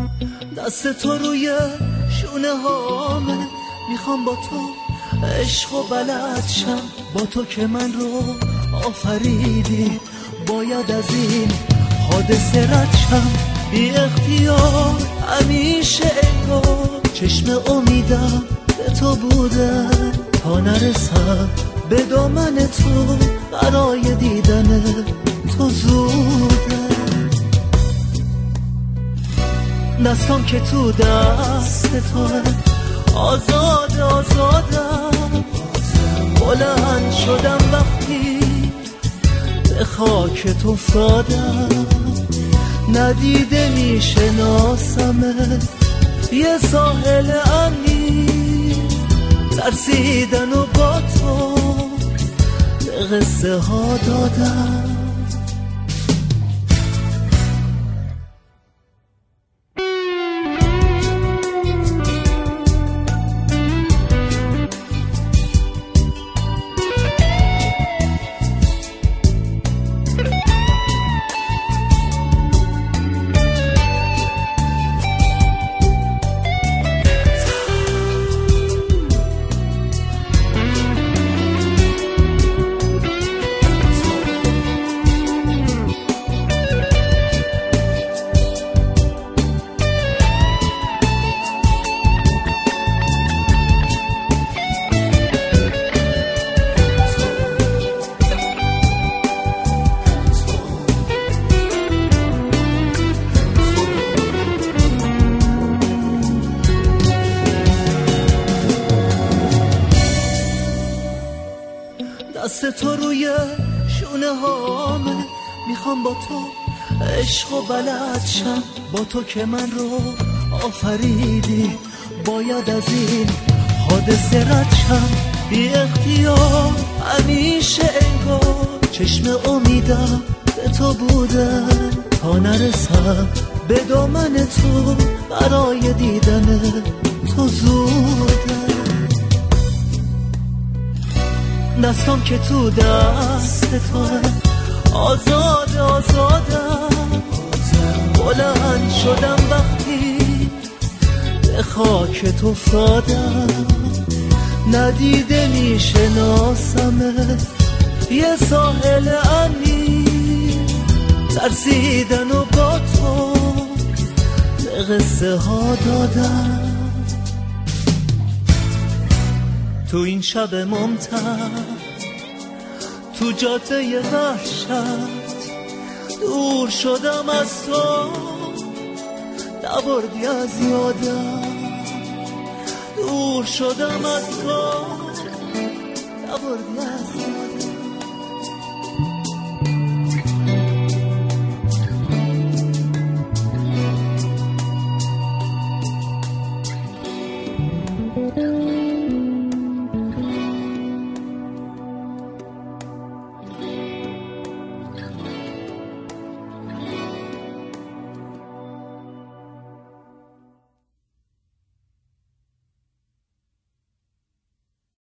دست تو روی شونه هامه، میخوام با تو عشق و بلد شم، با تو که من رو آفریدی، باید از این حادثه رد شم. بی اختیار همیشه انگار چشم امیدم به تو بوده، تا نرسم به دامن تو برای دیدن تو زوده. دستم که تو دست توه، آزاد آزادم، بلند شدم وقتی به خاک تو افتادم. ندیده میشناسمه یه ساحل امنی، ترسیدن و با تو به قصه ها دادم. دست تو روی شونه هامه، میخوام با تو عشق و بلد شم، با تو که من رو آفریدی، باید از این حادثه رد شم. بی اختیار همیشه انگار چشم امیدم به تو بوده، تا نرسم به دامن تو برای دیدن تو زوده. دستم که تو دست توه، آزاد آزادم، بلند شدم وقتی به خاک تو افتادم. ندیده میشناسمه یه ساحل امنی، ترسیدن و با تو به قصه ها دادم. تو این شب ممتد، تو جاده وحشت، دور شدم از تو، نبردی از یادم. دور شدم از تو، نبردی از یادم.